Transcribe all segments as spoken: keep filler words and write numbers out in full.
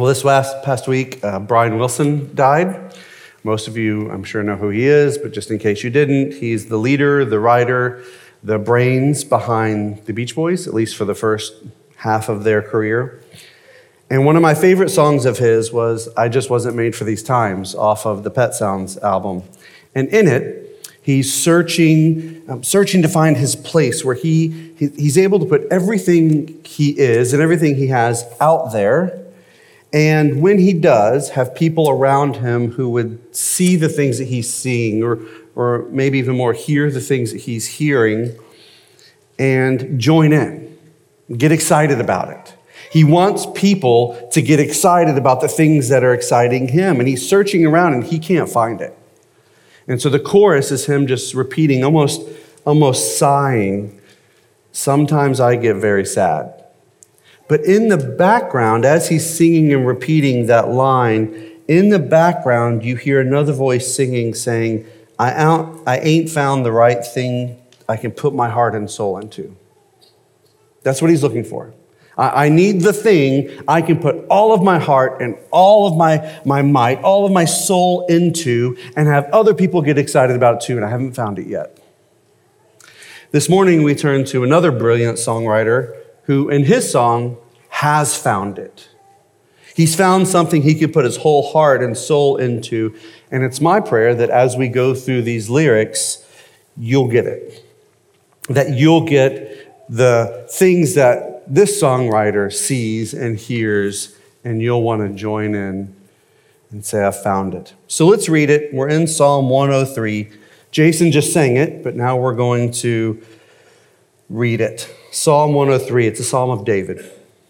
Well, this last past week, uh, Brian Wilson died. Most of you, I'm sure, know who he is, but just in case you didn't, he's the leader, the writer, the brains behind the Beach Boys, at least for the first half of their career. And one of my favorite songs of his was I Just Wasn't Made for These Times off of the Pet Sounds album. And in it, he's searching um, searching to find his place where he, he he's able to put everything he is and everything he has out there. And when he does, have people around him who would see the things that he's seeing, or, or maybe even more, hear the things that he's hearing, and join in, get excited about it. He wants people to get excited about the things that are exciting him, and he's searching around and he can't find it. And so the chorus is him just repeating, almost, almost sighing, "Sometimes I get very sad." But in the background, as he's singing and repeating that line, in the background, you hear another voice singing, saying, I, out, I ain't found the right thing I can put my heart and soul into. That's what he's looking for. I, I need the thing I can put all of my heart and all of my, my might, all of my soul into, and have other people get excited about it too, and I haven't found it yet. This morning, we turn to another brilliant songwriter who, in his song, has found it. He's found something he could put his whole heart and soul into, and it's my prayer that as we go through these lyrics, you'll get it. That you'll get the things that this songwriter sees and hears, and you'll want to join in and say, I found it. So let's read it. We're in Psalm one oh three. Jason just sang it, but now we're going to read it. Psalm one oh three, it's a psalm of David.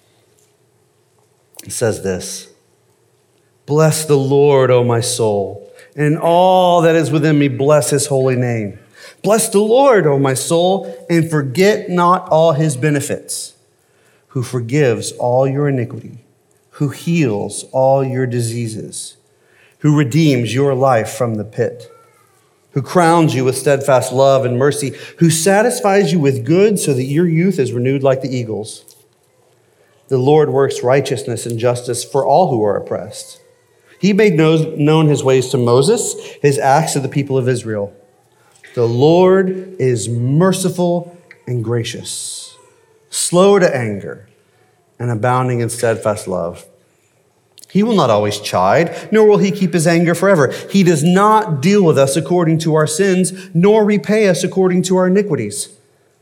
It says this, "Bless the Lord, O my soul, and all that is within me, bless his holy name. Bless the Lord, O my soul, and forget not all his benefits, who forgives all your iniquity, who heals all your diseases, who redeems your life from the pit, who crowns you with steadfast love and mercy, who satisfies you with good so that your youth is renewed like the eagles. The Lord works righteousness and justice for all who are oppressed. He made known his ways to Moses, his acts to the people of Israel. The Lord is merciful and gracious, slow to anger, and abounding in steadfast love. He will not always chide, nor will he keep his anger forever. He does not deal with us according to our sins, nor repay us according to our iniquities.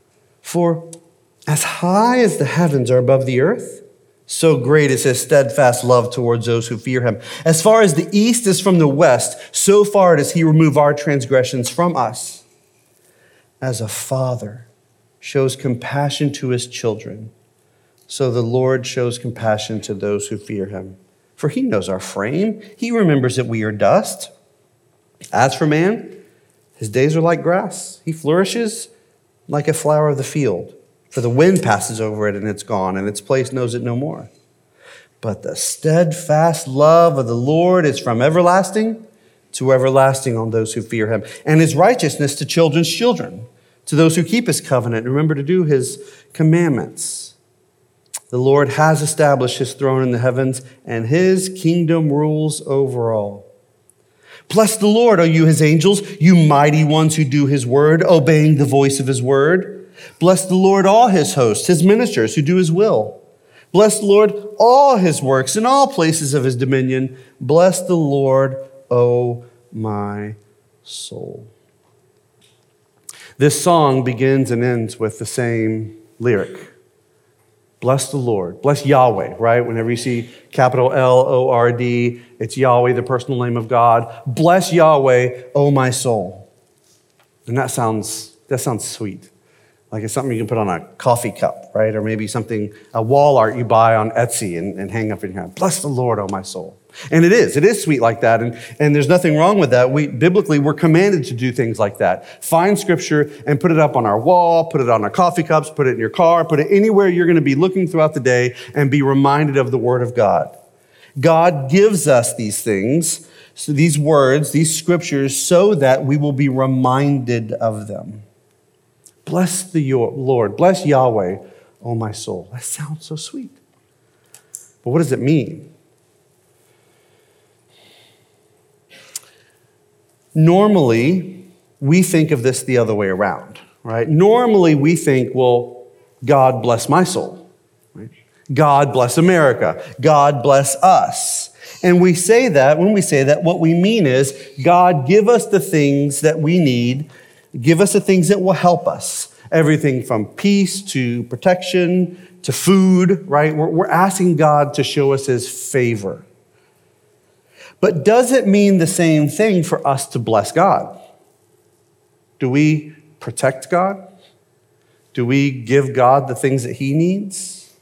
For as high as the heavens are above the earth, so great is his steadfast love towards those who fear him. As far as the east is from the west, so far does he remove our transgressions from us. As a father shows compassion to his children, so the Lord shows compassion to those who fear him. For he knows our frame. He remembers that we are dust. As for man, his days are like grass. He flourishes like a flower of the field. For the wind passes over it and it's gone, and its place knows it no more. But the steadfast love of the Lord is from everlasting to everlasting on those who fear him, and his righteousness to children's children, to those who keep his covenant and remember to do his commandments. The Lord has established his throne in the heavens, and his kingdom rules over all. Bless the Lord, O you his angels, you mighty ones who do his word, obeying the voice of his word. Bless the Lord, all his hosts, his ministers who do his will. Bless the Lord, all his works in all places of his dominion. Bless the Lord, O my soul. This song begins and ends with the same lyric. Bless the Lord. Bless Yahweh, right? Whenever you see capital L O R D, it's Yahweh, the personal name of God. Bless Yahweh, O my soul. And that sounds, that sounds sweet. Like it's something you can put on a coffee cup, right? Or maybe something, a wall art you buy on Etsy and, and hang up in your hand. Bless the Lord, O my soul. And it is. It is sweet like that. And, and there's nothing wrong with that. We biblically, we're commanded to do things like that. Find scripture and put it up on our wall, put it on our coffee cups, put it in your car, put it anywhere you're going to be looking throughout the day and be reminded of the word of God. God gives us these things, so these words, these scriptures, so that we will be reminded of them. Bless the Lord. Bless Yahweh, oh my soul. That sounds so sweet. But what does it mean? Normally, we think of this the other way around, right? Normally, we think, well, God bless my soul. Right? God bless America. God bless us. And we say that, when we say that, what we mean is, God, give us the things that we need. Give us the things that will help us. Everything from peace to protection to food, right? We're, we're asking God to show us his favor. But does it mean the same thing for us to bless God? Do we protect God? Do we give God the things that he needs?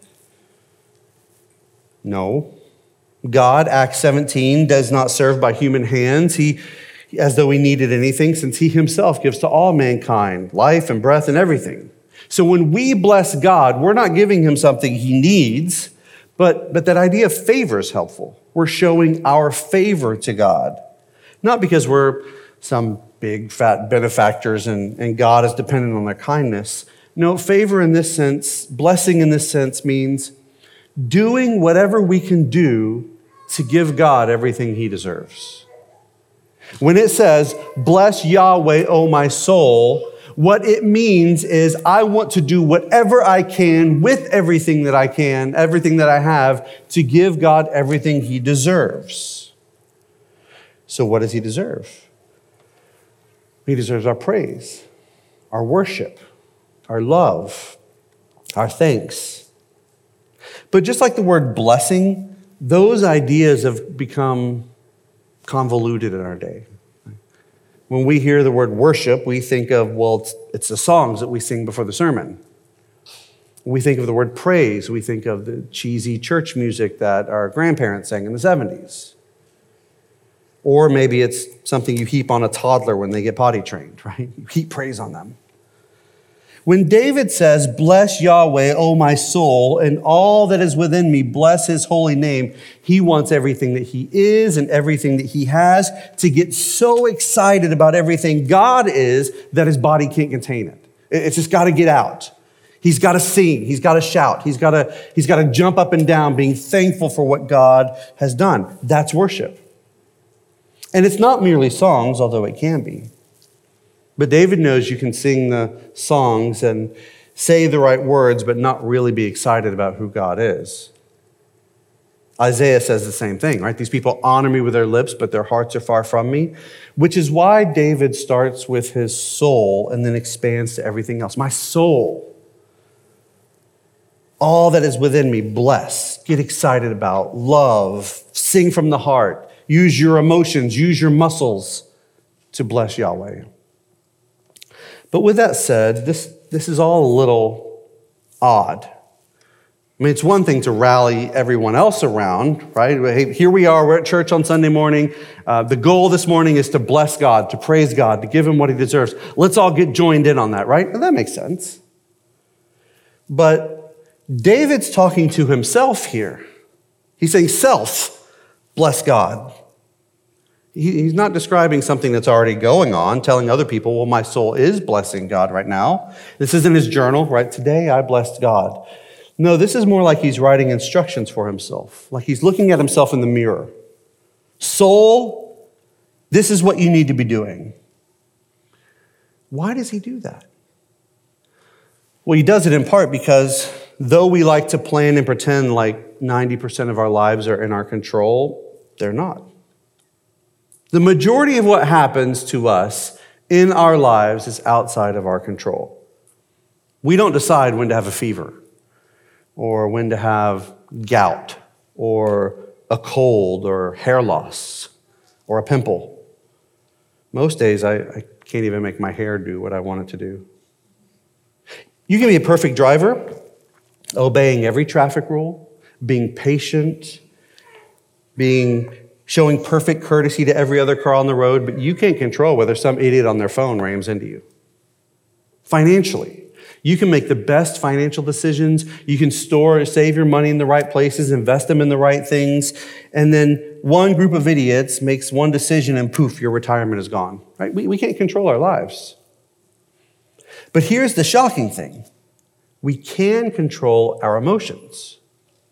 No. God, Acts seventeen, does not serve by human hands. He, as though he needed anything, since he himself gives to all mankind life and breath and everything. So when we bless God, we're not giving him something he needs, but, but that idea of favor is helpful. We're showing our favor to God. Not because we're some big fat benefactors and, and God is dependent on their kindness. No, favor in this sense, blessing in this sense means doing whatever we can do to give God everything he deserves. When it says, bless Yahweh, O my soul, what it means is I want to do whatever I can with everything that I can, everything that I have, to give God everything he deserves. So what does he deserve? He deserves our praise, our worship, our love, our thanks. But just like the word blessing, those ideas have become convoluted in our day. When we hear the word worship, we think of, well, it's, it's the songs that we sing before the sermon. When we think of the word praise, we think of the cheesy church music that our grandparents sang in the seventies. Or maybe it's something you heap on a toddler when they get potty trained, right? You heap praise on them. When David says, bless Yahweh, O my soul, and all that is within me, bless his holy name, he wants everything that he is and everything that he has to get so excited about everything God is that his body can't contain it. It's just got to get out. He's got to sing. He's got to shout. He's got to, he's got to jump up and down being thankful for what God has done. That's worship. And it's not merely songs, although it can be. But David knows you can sing the songs and say the right words, but not really be excited about who God is. Isaiah says the same thing, right? These people honor me with their lips, but their hearts are far from me, which is why David starts with his soul and then expands to everything else. My soul, all that is within me, bless, get excited about, love, sing from the heart, use your emotions, use your muscles to bless Yahweh. But with that said, this, this is all a little odd. I mean, it's one thing to rally everyone else around, right? Hey, here we are, we're at church on Sunday morning. Uh, the goal this morning is to bless God, to praise God, to give him what he deserves. Let's all get joined in on that, right? Well, that makes sense. But David's talking to himself here. He's saying, self, bless God. He's not describing something that's already going on, telling other people, well, my soul is blessing God right now. This isn't his journal, right? Today I blessed God. No, this is more like he's writing instructions for himself, like he's looking at himself in the mirror. Soul, this is what you need to be doing. Why does he do that? Well, he does it in part because though we like to plan and pretend like ninety percent of our lives are in our control, they're not. The majority of what happens to us in our lives is outside of our control. We don't decide when to have a fever or when to have gout or a cold or hair loss or a pimple. Most days, I, I can't even make my hair do what I want it to do. You can be a perfect driver, obeying every traffic rule, being patient, being showing perfect courtesy to every other car on the road, but you can't control whether some idiot on their phone rams into you. Financially, you can make the best financial decisions. You can store or save your money in the right places, invest them in the right things, and then one group of idiots makes one decision and poof, your retirement is gone. Right? We, we can't control our lives. But here's the shocking thing. We can control our emotions.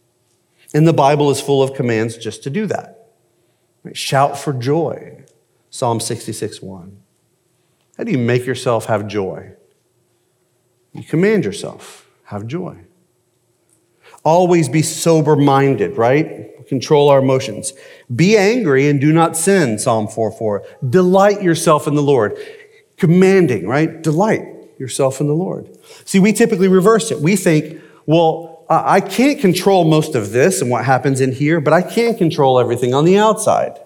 And the Bible is full of commands just to do that. Shout for joy. Psalm sixty-six one. How do you make yourself have joy? You command yourself, have joy. Always be sober-minded, right? Control our emotions. Be angry and do not sin, Psalm four four. Delight yourself in the Lord. Commanding, right? Delight yourself in the Lord. See, we typically reverse it. We think, well, I can't control most of this and what happens in here, but I can control everything on the outside.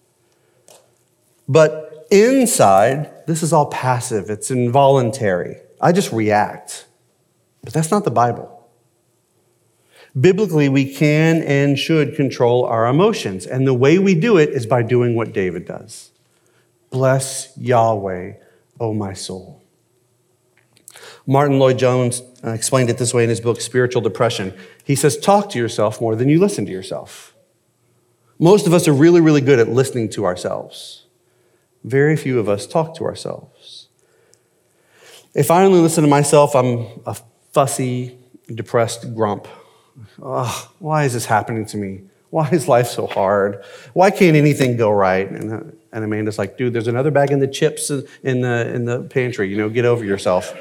But inside, this is all passive. It's involuntary. I just react. But that's not the Bible. Biblically, we can and should control our emotions. And the way we do it is by doing what David does. Bless Yahweh, O my soul. Martin Lloyd-Jones uh, explained it this way in his book, Spiritual Depression. He says, talk to yourself more than you listen to yourself. Most of us are really, really good at listening to ourselves. Very few of us talk to ourselves. If I only listen to myself, I'm a fussy, depressed grump. Oh, why is this happening to me? Why is life so hard? Why can't anything go right? And, uh, and Amanda's like, dude, there's another bag in the chips in the, in the pantry. You know, get over yourself.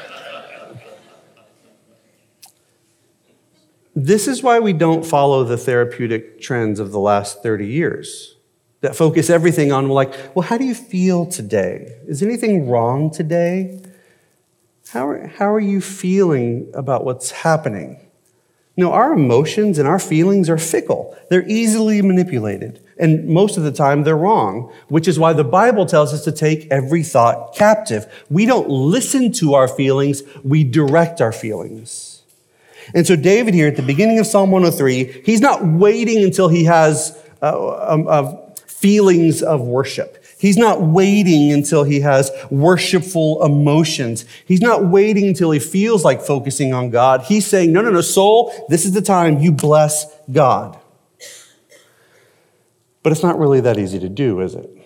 This is why we don't follow the therapeutic trends of the last thirty years that focus everything on, like, well, how do you feel today? Is anything wrong today? How are, how are you feeling about what's happening? No, our emotions and our feelings are fickle. They're easily manipulated. And most of the time, they're wrong, which is why the Bible tells us to take every thought captive. We don't listen to our feelings, we direct our feelings. And so David here at the beginning of Psalm one oh three, he's not waiting until he has uh, um, uh, feelings of worship. He's not waiting until he has worshipful emotions. He's not waiting until he feels like focusing on God. He's saying, no, no, no, soul, this is the time you bless God. But it's not really that easy to do, is it?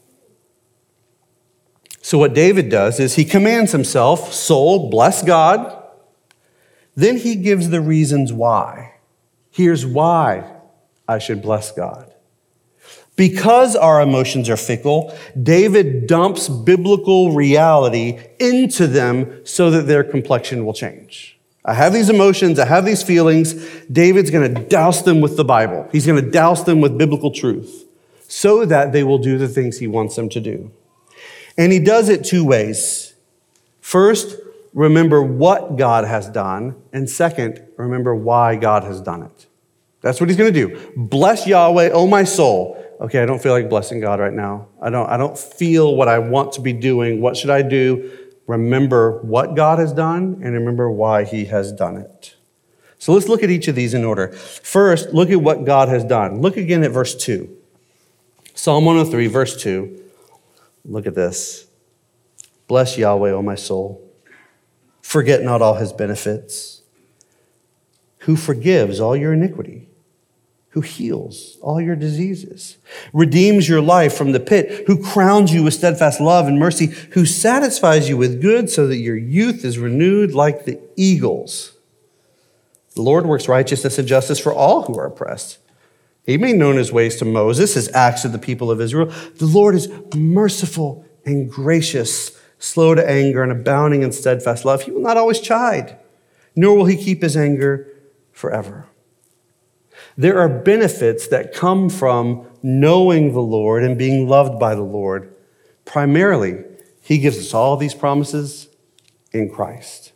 So what David does is he commands himself, soul, bless God. Then he gives the reasons why. Here's why I should bless God. Because our emotions are fickle, David dumps biblical reality into them so that their complexion will change. I have these emotions, I have these feelings. David's going to douse them with the Bible. He's going to douse them with biblical truth so that they will do the things he wants them to do. And he does it two ways. First, remember what God has done. And second, remember why God has done it. That's what he's going to do. Bless Yahweh, O my soul. Okay, I don't feel like blessing God right now. I don't, I don't feel what I want to be doing. What should I do? Remember what God has done and remember why he has done it. So let's look at each of these in order. First, look at what God has done. Look again at verse two. Psalm one oh three, verse two. Look at this. Bless Yahweh, O my soul. Forget not all his benefits. Who forgives all your iniquity. Who heals all your diseases, redeems your life from the pit, who crowns you with steadfast love and mercy, who satisfies you with good so that your youth is renewed like the eagles. The Lord works righteousness and justice for all who are oppressed. He made known his ways to Moses, his acts to the people of Israel. The Lord is merciful and gracious, slow to anger and abounding in steadfast love. He will not always chide, nor will he keep his anger forever. There are benefits that come from knowing the Lord and being loved by the Lord. Primarily, he gives us all these promises in Christ.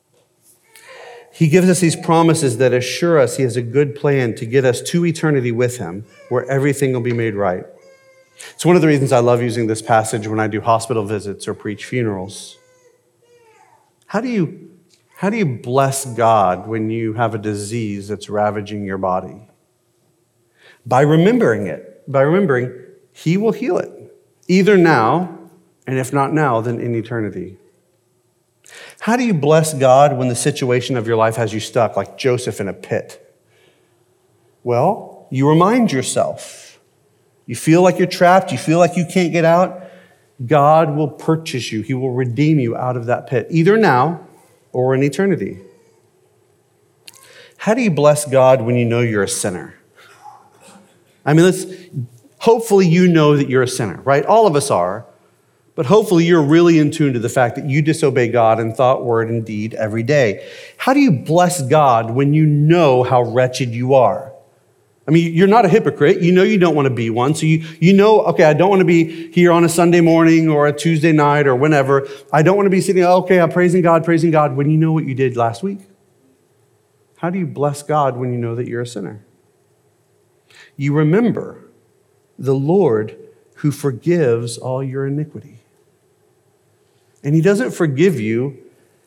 He gives us these promises that assure us he has a good plan to get us to eternity with him, where everything will be made right. It's one of the reasons I love using this passage when I do hospital visits or preach funerals. How do you How do you bless God when you have a disease that's ravaging your body? By remembering it. By remembering, he will heal it. Either now, and if not now, then in eternity. How do you bless God when the situation of your life has you stuck, like Joseph in a pit? Well, you remind yourself. You feel like you're trapped. You feel like you can't get out. God will purchase you. He will redeem you out of that pit, either now or in eternity. How do you bless God when you know you're a sinner? I mean, let's hopefully you know that you're a sinner, right? All of us are. But hopefully you're really in tune to the fact that you disobey God in thought, word, and deed every day. How do you bless God when you know how wretched you are? I mean, you're not a hypocrite. You know you don't want to be one. So you, you know, okay, I don't want to be here on a Sunday morning or a Tuesday night or whenever. I don't want to be sitting, okay, I'm praising God, praising God, when you know what you did last week. How do you bless God when you know that you're a sinner? You remember the Lord who forgives all your iniquity. And he doesn't forgive you.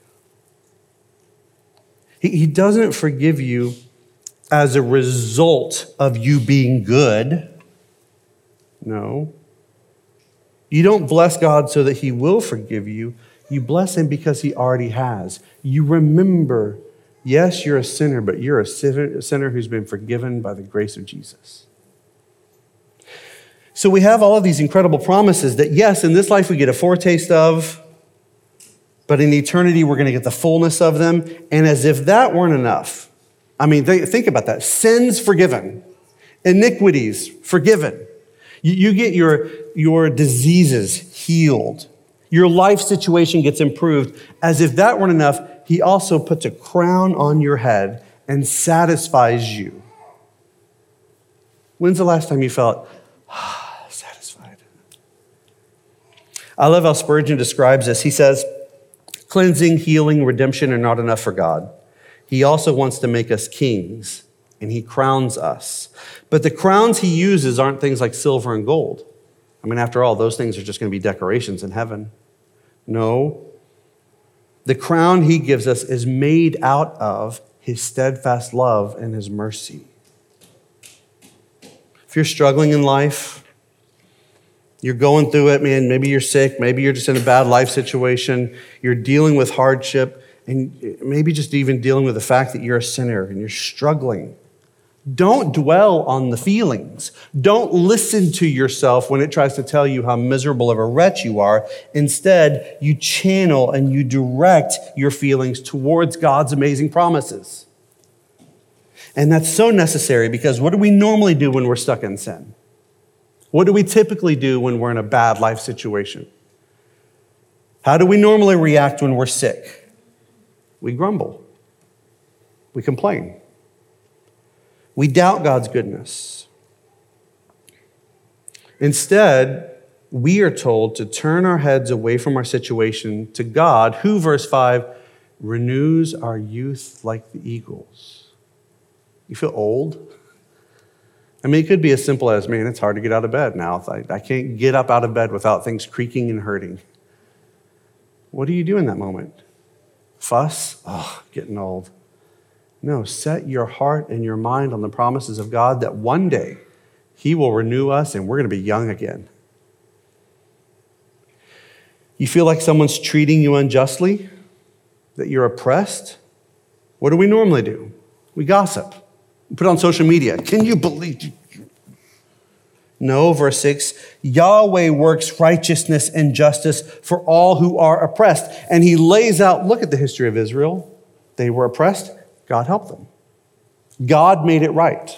He, he doesn't forgive you as a result of you being good. No. You don't bless God so that he will forgive you. You bless him because he already has. You remember, yes, you're a sinner, but you're a sinner who's been forgiven by the grace of Jesus. So we have all of these incredible promises that, yes, in this life we get a foretaste of, but in eternity we're going to get the fullness of them. And as if that weren't enough, I mean, think about that. Sins forgiven, iniquities forgiven. You, you get your, your diseases healed. Your life situation gets improved. As if that weren't enough, he also puts a crown on your head and satisfies you. When's the last time you felt ah, satisfied? I love how Spurgeon describes this. He says, cleansing, healing, redemption are not enough for God. He also wants to make us kings, and he crowns us. But the crowns he uses aren't things like silver and gold. I mean, after all, those things are just going to be decorations in heaven. No. The crown he gives us is made out of his steadfast love and his mercy. If you're struggling in life, you're going through it, man, maybe you're sick, maybe you're just in a bad life situation, you're dealing with hardship, and maybe just even dealing with the fact that you're a sinner and you're struggling. Don't dwell on the feelings. Don't listen to yourself when it tries to tell you how miserable of a wretch you are. Instead, you channel and you direct your feelings towards God's amazing promises. And that's so necessary because what do we normally do when we're stuck in sin? What do we typically do when we're in a bad life situation? How do we normally react when we're sick? We grumble. We complain. We doubt God's goodness. Instead, we are told to turn our heads away from our situation to God, who, verse five, renews our youth like the eagles. You feel old? I mean, it could be as simple as, man, it's hard to get out of bed now. I, I can't get up out of bed without things creaking and hurting. What do you do in that moment? Fuss? Oh, getting old. No, set your heart and your mind on the promises of God that one day he will renew us and we're going to be young again. You feel like someone's treating you unjustly, that you're oppressed? What do we normally do? We gossip. We put it on social media. Can you believe you? No, verse six, Yahweh works righteousness and justice for all who are oppressed. And he lays out, look at the history of Israel. They were oppressed. God helped them. God made it right.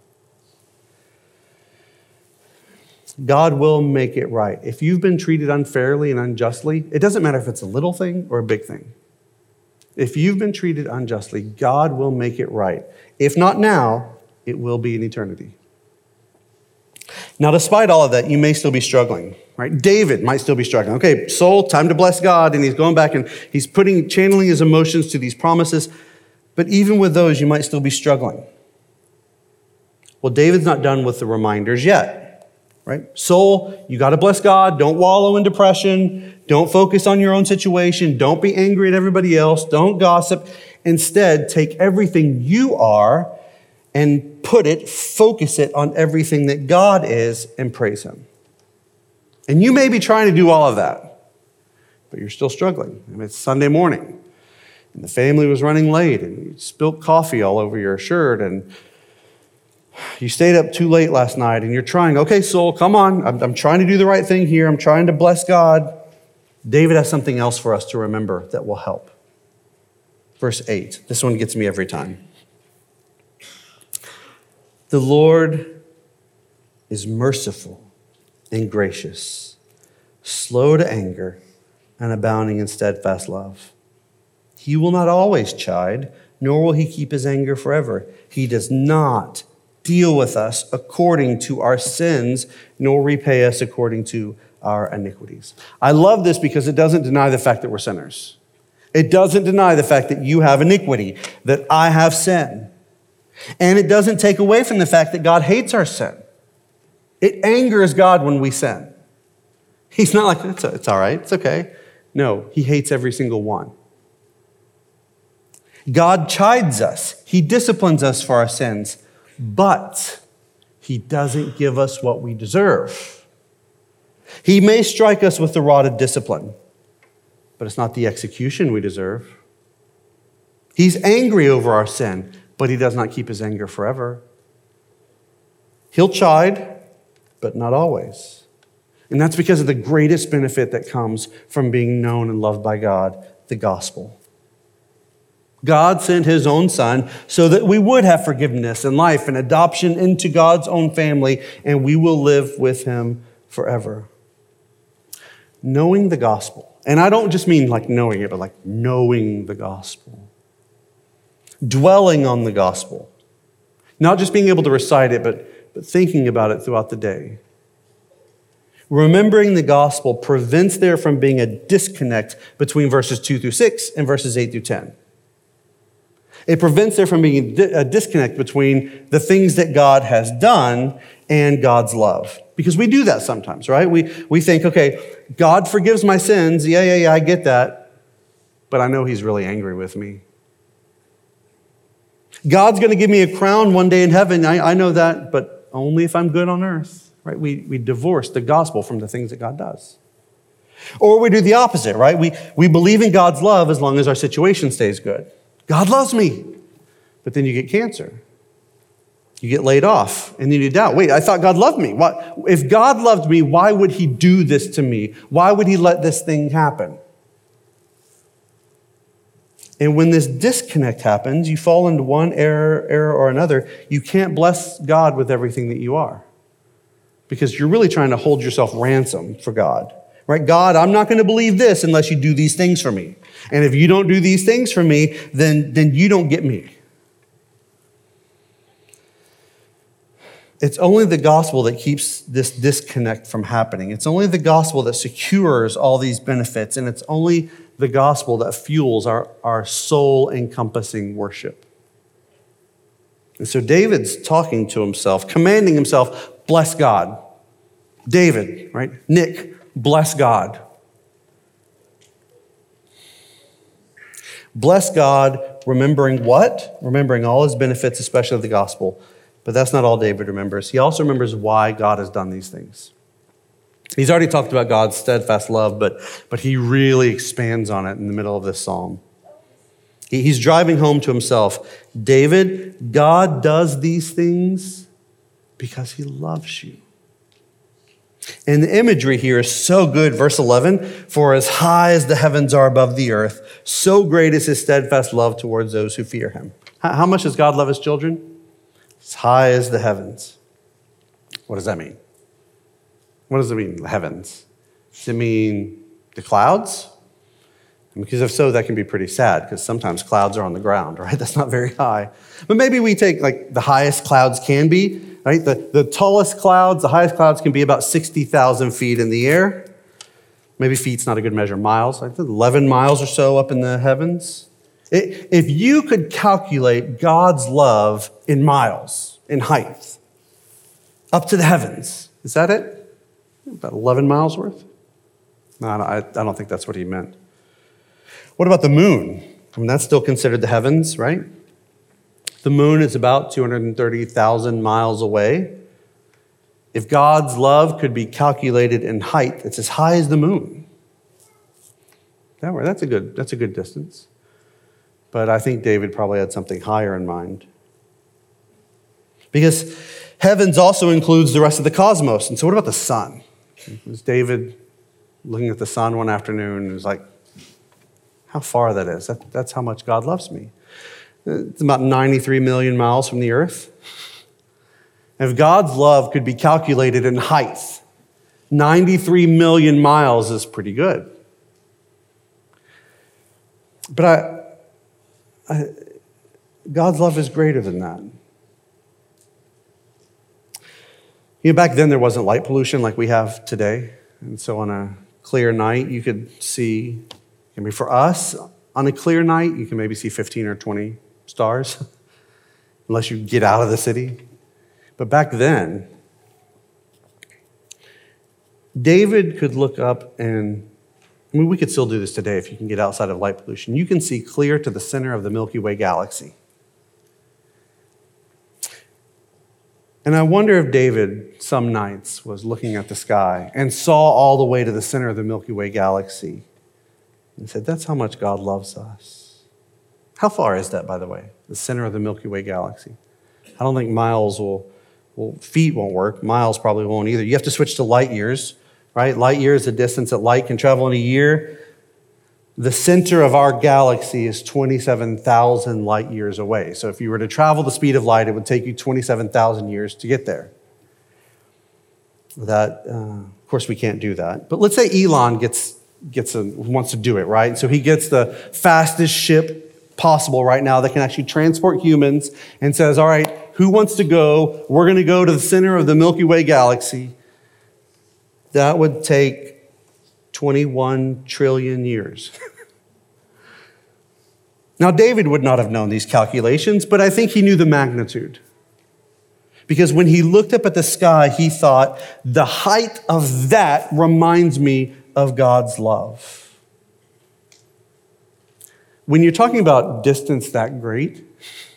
God will make it right. If you've been treated unfairly and unjustly, it doesn't matter if it's a little thing or a big thing. If you've been treated unjustly, God will make it right. If not now, it will be in eternity. Now, despite all of that, you may still be struggling, right? David might still be struggling. Okay, soul, time to bless God. And he's going back and he's putting, channeling his emotions to these promises. But even with those, you might still be struggling. Well, David's not done with the reminders yet, right? Soul, you got to bless God. Don't wallow in depression. Don't focus on your own situation. Don't be angry at everybody else. Don't gossip. Instead, take everything you are and put it, focus it on everything that God is and praise him. And you may be trying to do all of that, but you're still struggling. I mean, it's Sunday morning. And the family was running late, and you spilt coffee all over your shirt, and you stayed up too late last night, and you're trying, okay, soul, come on. I'm, I'm trying to do the right thing here. I'm trying to bless God. David has something else for us to remember that will help. Verse eight. This one gets me every time. The Lord is merciful and gracious, slow to anger, and abounding in steadfast love. He will not always chide, nor will he keep his anger forever. He does not deal with us according to our sins, nor repay us according to our iniquities. I love this because it doesn't deny the fact that we're sinners. It doesn't deny the fact that you have iniquity, that I have sin. And it doesn't take away from the fact that God hates our sin. It angers God when we sin. He's not like, it's, it's all right, it's okay. No, he hates every single one. God chides us. He disciplines us for our sins, but he doesn't give us what we deserve. He may strike us with the rod of discipline, but it's not the execution we deserve. He's angry over our sin, but he does not keep his anger forever. He'll chide, but not always. And that's because of the greatest benefit that comes from being known and loved by God, the gospel. God sent his own son so that we would have forgiveness and life and adoption into God's own family, and we will live with him forever. Knowing the gospel. And I don't just mean like knowing it, but like knowing the gospel. Dwelling on the gospel. Not just being able to recite it, but, but thinking about it throughout the day. Remembering the gospel prevents there from being a disconnect between verses two through six and verses eight through ten. It prevents there from being a disconnect between the things that God has done and God's love. Because we do that sometimes, right? We, we think, okay, God forgives my sins. Yeah, yeah, yeah, I get that. But I know he's really angry with me. God's going to give me a crown one day in heaven. I, I know that, but only if I'm good on earth, right? We, we divorce the gospel from the things that God does. Or we do the opposite, right? We, we believe in God's love as long as our situation stays good. God loves me. But then you get cancer. You get laid off, and then you doubt, wait, I thought God loved me. Why, if God loved me, why would he do this to me? Why would he let this thing happen? And when this disconnect happens, you fall into one error, error or another. You can't bless God with everything that you are because you're really trying to hold yourself ransom for God. Right? God, I'm not going to believe this unless you do these things for me. And if you don't do these things for me, then, then you don't get me. It's only the gospel that keeps this disconnect from happening. It's only the gospel that secures all these benefits. And it's only the gospel that fuels our, our soul-encompassing worship. And so David's talking to himself, commanding himself, bless God. David, right? Nick, bless God. Bless God, remembering what? Remembering all his benefits, especially the gospel. But that's not all David remembers. He also remembers why God has done these things. He's already talked about God's steadfast love, but, but he really expands on it in the middle of this psalm. He, he's driving home to himself, David, God does these things because he loves you. And the imagery here is so good. Verse eleven, for as high as the heavens are above the earth, so great is his steadfast love towards those who fear him. How much does God love his children? As high as the heavens. What does that mean? What does it mean, the heavens? Does it mean the clouds? Because if so, that can be pretty sad because sometimes clouds are on the ground, right? That's not very high. But maybe we take like the highest clouds can be, right? The, the tallest clouds, the highest clouds can be about sixty thousand feet in the air. Maybe feet's not a good measure, miles, like eleven miles or so up in the heavens. It, if you could calculate God's love in miles, in height, up to the heavens, is that it? About eleven miles worth? No, I, I don't think that's what he meant. What about the moon? I mean, that's still considered the heavens, right? The moon is about two hundred thirty thousand miles away. If God's love could be calculated in height, it's as high as the moon. That's a good, that's a good distance. But I think David probably had something higher in mind. Because heavens also includes the rest of the cosmos. And so what about the sun? Was David looking at the sun one afternoon and was like, how far that is? That, that's how much God loves me. It's about ninety-three million miles from the earth. If God's love could be calculated in height, ninety-three million miles is pretty good. But I, I, God's love is greater than that. You know, back then there wasn't light pollution like we have today. And so on a clear night, you could see, I mean, for us, on a clear night, you can maybe see fifteen or twenty stars, unless you get out of the city. But back then, David could look up and, I mean, we could still do this today if you can get outside of light pollution. You can see clear to the center of the Milky Way galaxy. And I wonder if David, some nights, was looking at the sky and saw all the way to the center of the Milky Way galaxy and said, that's how much God loves us. How far is that, by the way, the center of the Milky Way galaxy? I don't think miles will, well, feet won't work. Miles probably won't either. You have to switch to light years, right? Light year is the distance that light can travel in a year. The center of our galaxy is twenty-seven thousand light years away. So if you were to travel the speed of light, it would take you twenty-seven thousand years to get there. That, uh, of course, we can't do that. But let's say Elon gets gets a, wants to do it, right? So he gets the fastest ship possible right now that can actually transport humans and says, all right, who wants to go? We're going to go to the center of the Milky Way galaxy. That would take twenty-one trillion years. Now, David would not have known these calculations, but I think he knew the magnitude. Because when he looked up at the sky, he thought, the height of that reminds me of God's love. When you're talking about distance that great,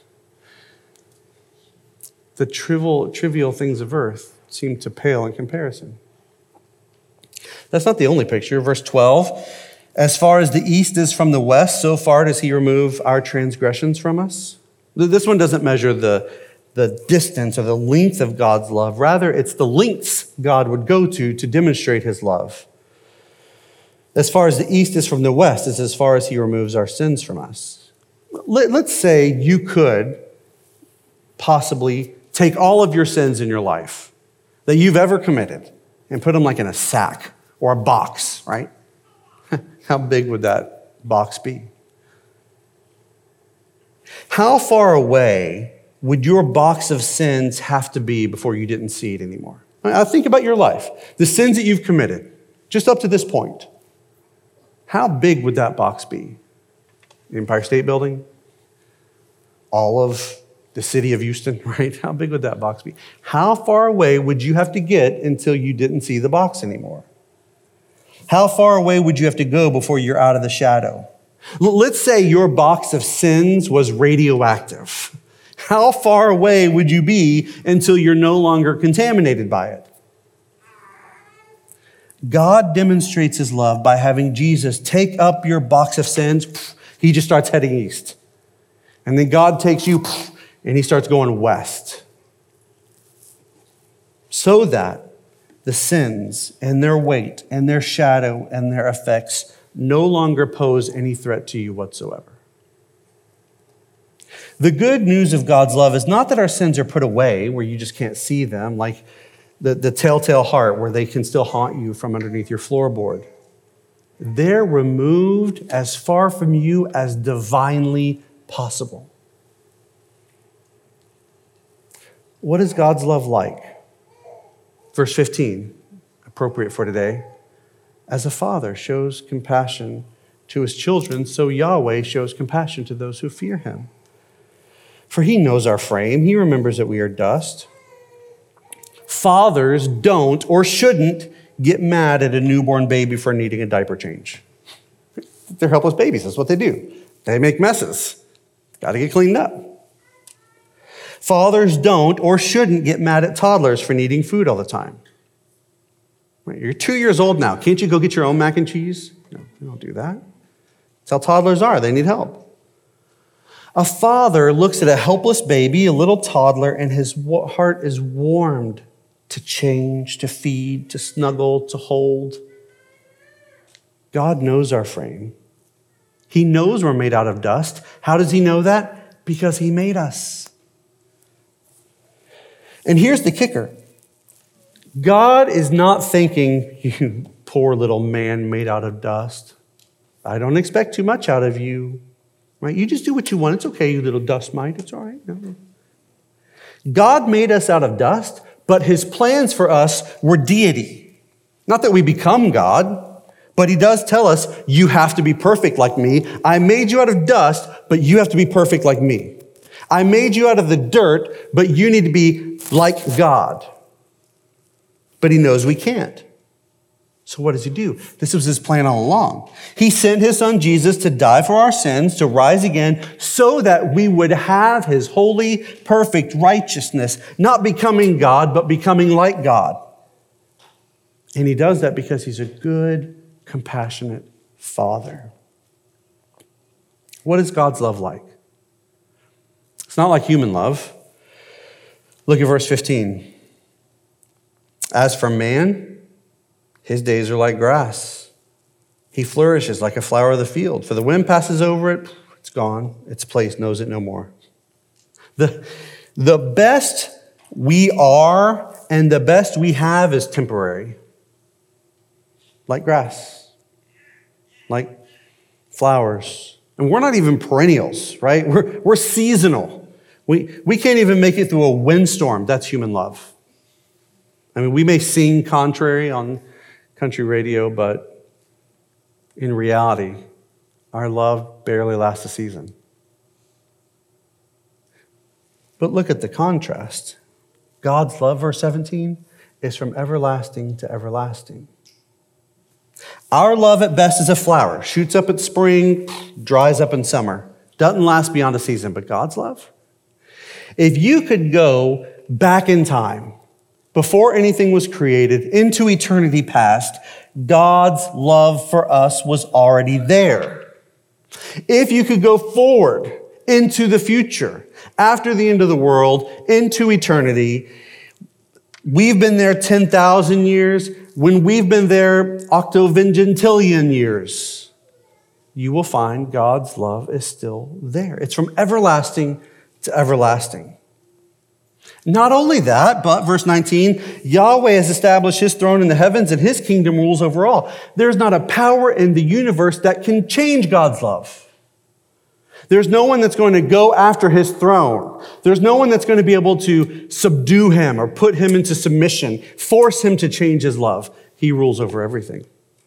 the trivial, trivial things of earth seem to pale in comparison. That's not the only picture. Verse twelve, as far as the east is from the west, so far does he remove our transgressions from us. This one doesn't measure the, the distance or the length of God's love. Rather, it's the lengths God would go to to demonstrate his love. As far as the east is from the west, is as far as he removes our sins from us. Let, let's say you could possibly take all of your sins in your life that you've ever committed and put them like in a sack or a box, right? How big would that box be? How far away would your box of sins have to be before you didn't see it anymore? I mean, think about your life, the sins that you've committed, just up to this point. How big would that box be? The Empire State Building? All of the city of Houston, right? How big would that box be? How far away would you have to get until you didn't see the box anymore? How far away would you have to go before you're out of the shadow? Let's say your box of sins was radioactive. How far away would you be until you're no longer contaminated by it? God demonstrates his love by having Jesus take up your box of sins. He just starts heading east. And then God takes you and he starts going west. So that the sins and their weight and their shadow and their effects no longer pose any threat to you whatsoever. The good news of God's love is not that our sins are put away where you just can't see them, like the, the telltale heart where they can still haunt you from underneath your floorboard. They're removed as far from you as divinely possible. What is God's love like? Verse fifteen, appropriate for today. As a father shows compassion to his children, so Yahweh shows compassion to those who fear him. For he knows our frame. He remembers that we are dust. Fathers don't or shouldn't get mad at a newborn baby for needing a diaper change. They're helpless babies. That's what they do. They make messes. Got to get cleaned up. Fathers don't or shouldn't get mad at toddlers for needing food all the time. You're two years old now. Can't you go get your own mac and cheese? No, you don't do that. That's how toddlers are. They need help. A father looks at a helpless baby, a little toddler, and his heart is warmed to change, to feed, to snuggle, to hold. God knows our frame. He knows we're made out of dust. How does he know that? Because he made us. And here's the kicker. God is not thinking, you poor little man made out of dust. I don't expect too much out of you. Right? You just do what you want. It's okay, you little dust mite. It's all right. No. God made us out of dust, but his plans for us were deity. Not that we become God, but he does tell us, you have to be perfect like me. I made you out of dust, but you have to be perfect like me. I made you out of the dirt, but you need to be like God. But he knows we can't. So what does he do? This was his plan all along. He sent his son Jesus to die for our sins, to rise again, so that we would have his holy, perfect righteousness, not becoming God, but becoming like God. And he does that because he's a good, compassionate Father. What is God's love like? It's not like human love. Look at verse fifteen. As for man, his days are like grass. He flourishes like a flower of the field. For the wind passes over it, it's gone. Its place knows it no more. The, the best we are and the best we have is temporary. Like grass. Like flowers. And we're not even perennials, right? We're, we're seasonal. We, we can't even make it through a windstorm. That's human love. I mean, we may sing contrary on country radio, but in reality, our love barely lasts a season. But look at the contrast. God's love, verse seventeen, is from everlasting to everlasting. Our love at best is a flower, shoots up at spring, dries up in summer. Doesn't last beyond a season, but God's love? If you could go back in time, before anything was created, into eternity past, God's love for us was already there. If you could go forward into the future, after the end of the world, into eternity, we've been there ten thousand years. When we've been there octovigintillion years, you will find God's love is still there. It's from everlasting to everlasting. Not only that, but verse nineteen, Yahweh has established his throne in the heavens and his kingdom rules over all. There's not a power in the universe that can change God's love. There's no one that's going to go after his throne. There's no one that's going to be able to subdue him or put him into submission, force him to change his love. He rules over everything.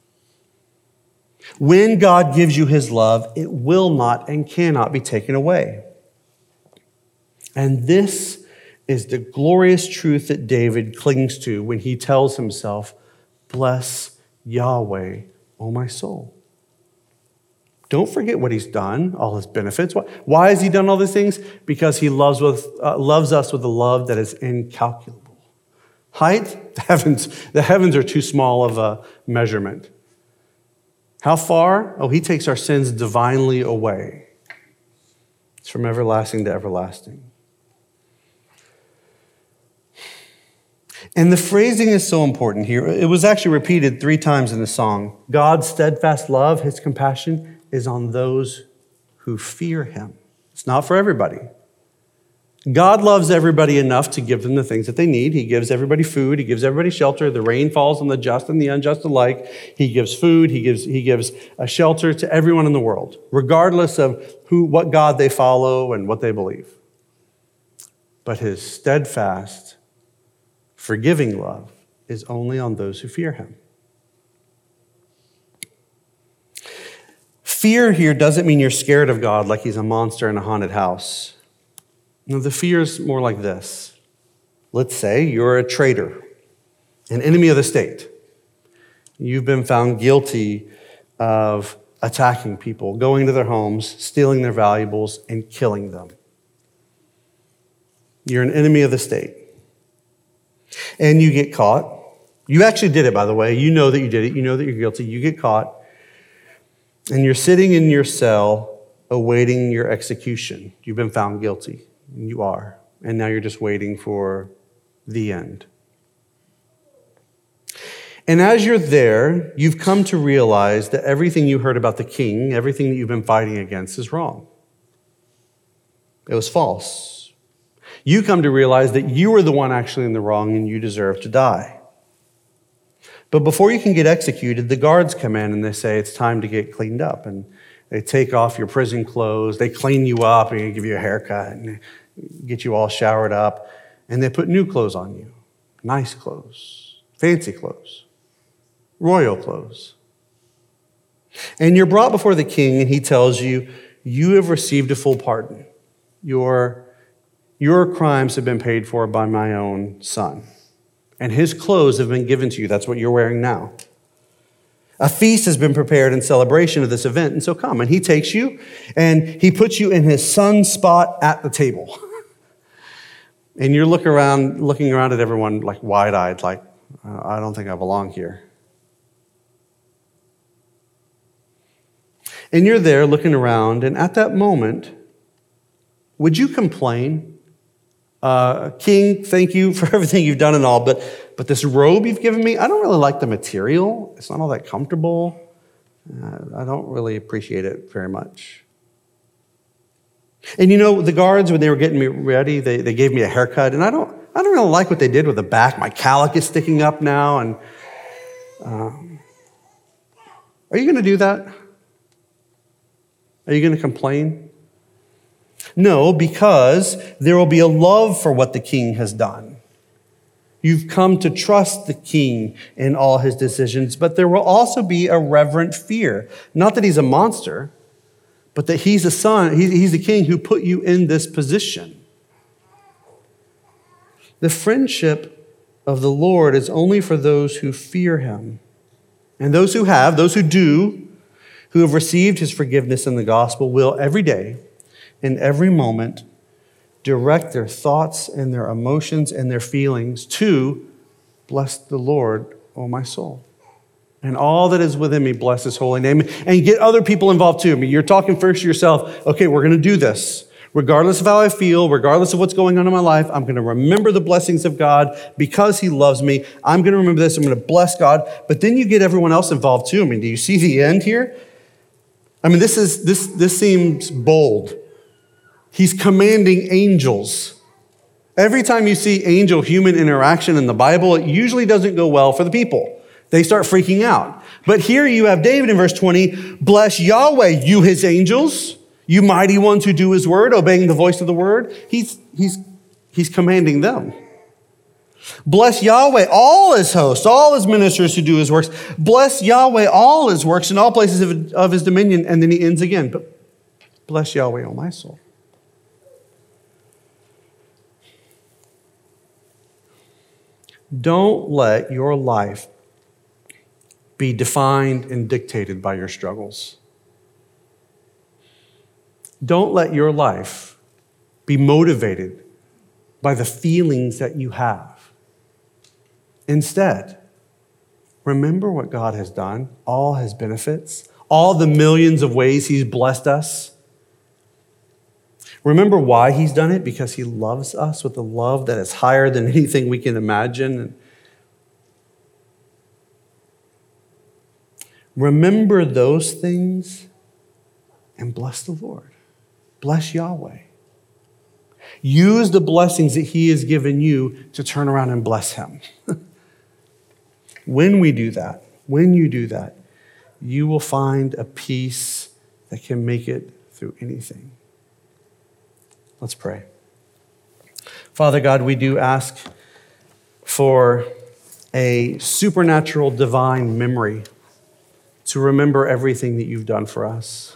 When God gives you his love, it will not and cannot be taken away. And this is the glorious truth that David clings to when he tells himself, bless Yahweh, O my soul. Don't forget what he's done, all his benefits. Why has he done all these things? Because he loves, with, uh, loves us with a love that is incalculable. Height, the heavens, the heavens are too small of a measurement. How far? Oh, he takes our sins divinely away. It's from everlasting to everlasting. And the phrasing is so important here. It was actually repeated three times in the song. God's steadfast love, his compassion, is on those who fear him. It's not for everybody. God loves everybody enough to give them the things that they need. He gives everybody food. He gives everybody shelter. The rain falls on the just and the unjust alike. He gives food. He gives, he gives a shelter to everyone in the world, regardless of who, what God they follow and what they believe. But his steadfast, forgiving love is only on those who fear him. Fear here doesn't mean you're scared of God like he's a monster in a haunted house. No, the fear is more like this. Let's say you're a traitor, an enemy of the state. You've been found guilty of attacking people, going to their homes, stealing their valuables, and killing them. You're an enemy of the state. And you get caught. You actually did it, by the way. You know that you did it. You know that you're guilty. You get caught. And you're sitting in your cell awaiting your execution. You've been found guilty. You are. And now you're just waiting for the end. And as you're there, you've come to realize that everything you heard about the king, everything that you've been fighting against is wrong. It was false. You come to realize that you were the one actually in the wrong and you deserve to die. But before you can get executed, the guards come in and they say it's time to get cleaned up. And they take off your prison clothes, they clean you up, and they give you a haircut, and get you all showered up. And they put new clothes on you, nice clothes, fancy clothes, royal clothes. And you're brought before the king, and he tells you, you have received a full pardon. Your, your crimes have been paid for by my own son. And his clothes have been given to you. That's what you're wearing now. A feast has been prepared in celebration of this event, and so come. And he takes you, and he puts you in his son's spot at the table. And you're looking around, looking around at everyone like wide-eyed, like, I don't think I belong here. And you're there looking around, and at that moment, would you complain? Uh, King, thank you for everything you've done and all, but, but this robe you've given me, I don't really like the material. It's not all that comfortable. Uh, I don't really appreciate it very much. And you know, the guards, when they were getting me ready, they, they gave me a haircut, and I don't I don't really like what they did with the back. My cowlick is sticking up now, and um, are you going to do that? Are you going to complain? No, because there will be a love for what the king has done. You've come to trust the king in all his decisions, but there will also be a reverent fear. Not that he's a monster, but that he's a son, he's the king who put you in this position. The friendship of the Lord is only for those who fear him. And those who have, those who do, who have received his forgiveness in the gospel will every day, in every moment, direct their thoughts and their emotions and their feelings to bless the Lord, O my soul. And all that is within me, bless his holy name. And get other people involved too. I mean, you're talking first to yourself, okay, we're going to do this. Regardless of how I feel, regardless of what's going on in my life, I'm going to remember the blessings of God because he loves me. I'm going to remember this. I'm going to bless God. But then you get everyone else involved too. I mean, do you see the end here? I mean, this is this this seems bold. He's commanding angels. Every time you see angel-human interaction in the Bible, it usually doesn't go well for the people. They start freaking out. But here you have David in verse twenty, bless Yahweh, you his angels, you mighty ones who do his word, obeying the voice of the word. He's, he's, he's commanding them. Bless Yahweh, all his hosts, all his ministers who do his works. Bless Yahweh, all his works in all places of, of his dominion. And then he ends again. But bless Yahweh, O my soul. Don't let your life be defined and dictated by your struggles. Don't let your life be motivated by the feelings that you have. Instead, remember what God has done, all his benefits, all the millions of ways he's blessed us. Remember why he's done it, because he loves us with a love that is higher than anything we can imagine. Remember those things and bless the Lord. Bless Yahweh. Use the blessings that he has given you to turn around and bless him. When we do that, when you do that, you will find a peace that can make it through anything. Let's pray. Father God, we do ask for a supernatural divine memory to remember everything that you've done for us.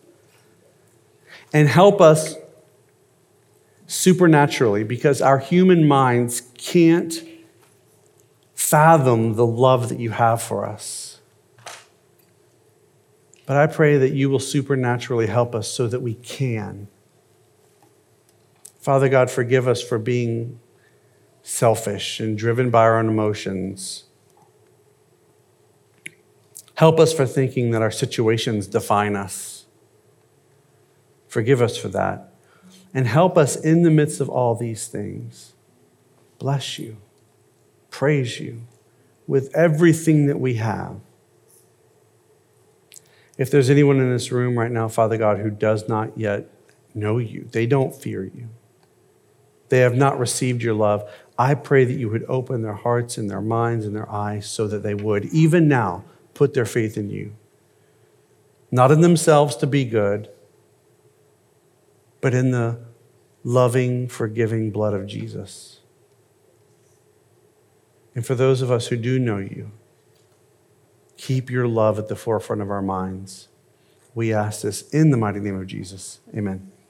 And help us supernaturally, because our human minds can't fathom the love that you have for us. But I pray that you will supernaturally help us so that we can. Father God, forgive us for being selfish and driven by our own emotions. Help us for thinking that our situations define us. Forgive us for that. And help us in the midst of all these things. Bless you. Praise you with everything that we have. If there's anyone in this room right now, Father God, who does not yet know you, they don't fear you. They have not received your love. I pray that you would open their hearts and their minds and their eyes so that they would, even now, put their faith in you. Not in themselves to be good, but in the loving, forgiving blood of Jesus. And for those of us who do know you, keep your love at the forefront of our minds. We ask this in the mighty name of Jesus. Amen.